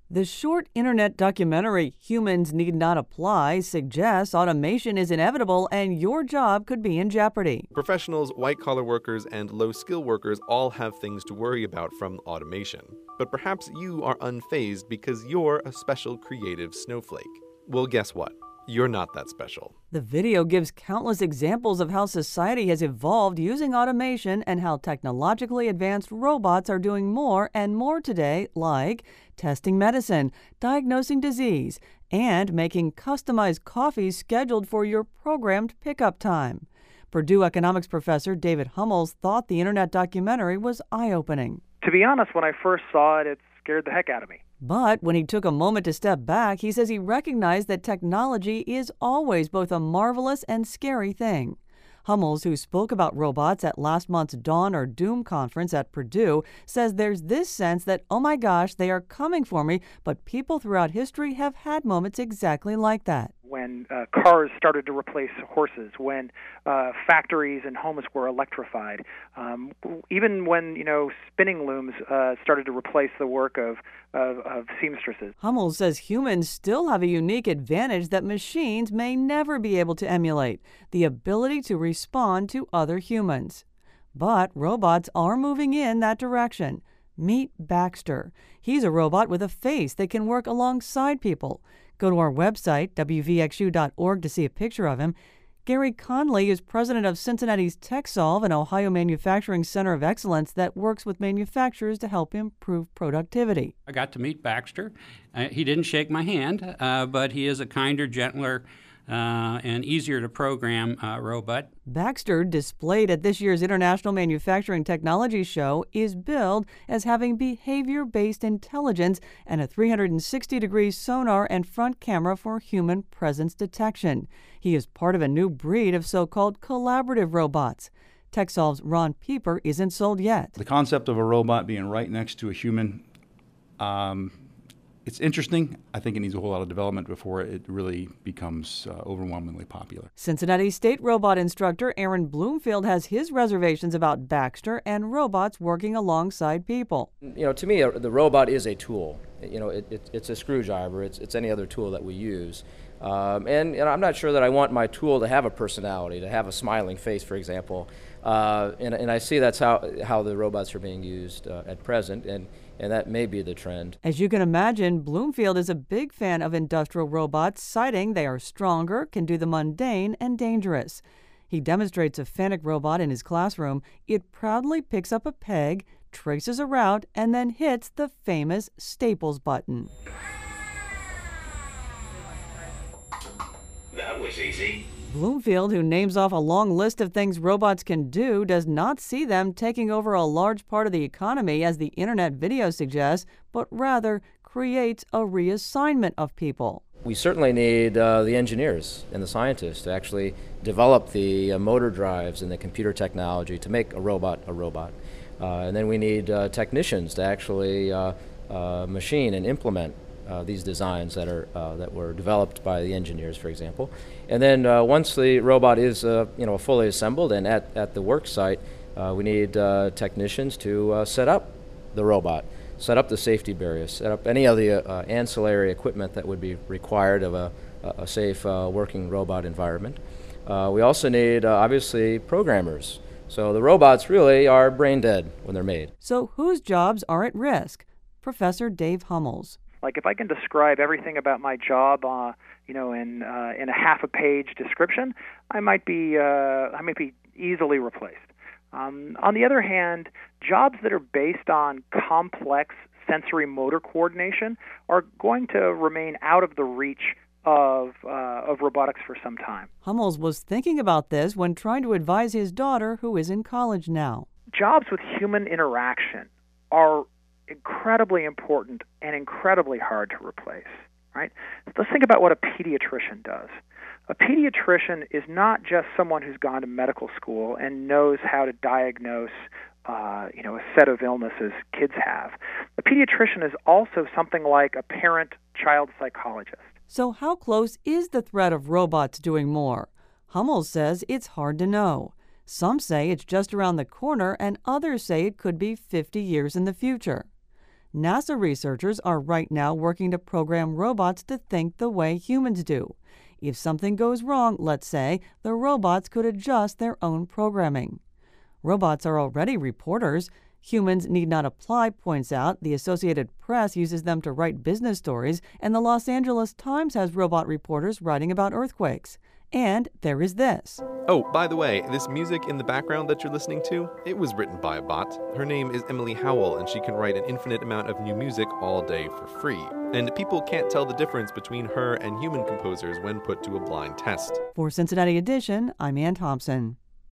The short internet documentary Humans Need Not Apply suggests automation is inevitable and your job could be in jeopardy. Professionals, white-collar workers, and low-skill workers all have things to worry about from automation. But perhaps you are unfazed because you're a special creative snowflake. Well, guess what? You're not that special. The video gives countless examples of how society has evolved using automation and how technologically advanced robots are doing more and more today, like testing medicine, diagnosing disease, and making customized coffees scheduled for your programmed pickup time. Purdue economics professor David Hummels thought the internet documentary was eye-opening. To be honest, when I first saw it, it scared the heck out of me. But when he took a moment to step back, he says he recognized that technology is always both a marvelous and scary thing. Hummels, who spoke about robots at last month's Dawn or Doom conference at Purdue, says there's this sense that, oh my gosh, they are coming for me, but people throughout history have had moments exactly like that. When cars started to replace horses, when factories and homes were electrified, even when spinning looms started to replace the work of seamstresses. Hummels says humans still have a unique advantage that machines may never be able to emulate: the ability to respond to other humans. But robots are moving in that direction. Meet Baxter. He's a robot with a face that can work alongside people. Go to our website, wvxu.org, to see a picture of him. Gary Conley is president of Cincinnati's TechSolve, an Ohio manufacturing center of excellence that works with manufacturers to help improve productivity. I got to meet Baxter. He didn't shake my hand, but he is a kinder, gentler, and easier to program robot. Baxter, displayed at this year's International Manufacturing Technology Show, is billed as having behavior-based intelligence and a 360-degree sonar and front camera for human presence detection. He is part of a new breed of so-called collaborative robots. TechSolve's Ron Pieper isn't sold yet. The concept of a robot being right next to a human, it's interesting. I think it needs a whole lot of development before it really becomes overwhelmingly popular. Cincinnati State robot instructor Aaron Bloomfield has his reservations about Baxter and robots working alongside people. To me, the robot is a tool. It's a screwdriver. It's any other tool that we use. And I'm not sure that I want my tool to have a personality, to have a smiling face, for example. And I see that's how the robots are being used at present, and that may be the trend. As you can imagine, Bloomfield is a big fan of industrial robots, citing they are stronger, can do the mundane, and dangerous. He demonstrates a Fanuc robot in his classroom. It proudly picks up a peg, traces a route, and then hits the famous Staples button. That was easy. Bloomfield, who names off a long list of things robots can do, does not see them taking over a large part of the economy, as the internet video suggests, but rather creates a reassignment of people. We certainly need the engineers and the scientists to actually develop the motor drives and the computer technology to make a robot a robot. And then we need technicians to actually machine and implement these designs that were developed by the engineers, for example. And then once the robot is fully assembled and at the work site, we need technicians to set up the robot, set up the safety barriers, set up any of the ancillary equipment that would be required of a safe working robot environment. We also need, obviously, programmers. So the robots really are brain dead when they're made. So whose jobs are at risk? Professor Dave Hummels. Like if I can describe everything about my job, in a half a page description, I might be easily replaced. On the other hand, jobs that are based on complex sensory motor coordination are going to remain out of the reach of robotics for some time. Hummels was thinking about this when trying to advise his daughter, who is in college now. Jobs with human interaction are incredibly important and incredibly hard to replace, right? Let's think about what a pediatrician does. A pediatrician is not just someone who's gone to medical school and knows how to diagnose a set of illnesses kids have. A pediatrician is also something like a parent-child psychologist. So how close is the threat of robots doing more? Hummels says it's hard to know. Some say it's just around the corner, and others say it could be 50 years in the future. NASA researchers are right now working to program robots to think the way humans do. If something goes wrong, let's say, the robots could adjust their own programming. Robots are already reporters. Humans need not apply, points out. The Associated Press uses them to write business stories, and the Los Angeles Times has robot reporters writing about earthquakes. And there is this. Oh, by the way, this music in the background that you're listening to, it was written by a bot. Her name is Emily Howell, and she can write an infinite amount of new music all day for free. And people can't tell the difference between her and human composers when put to a blind test. For Cincinnati Edition, I'm Ann Thompson.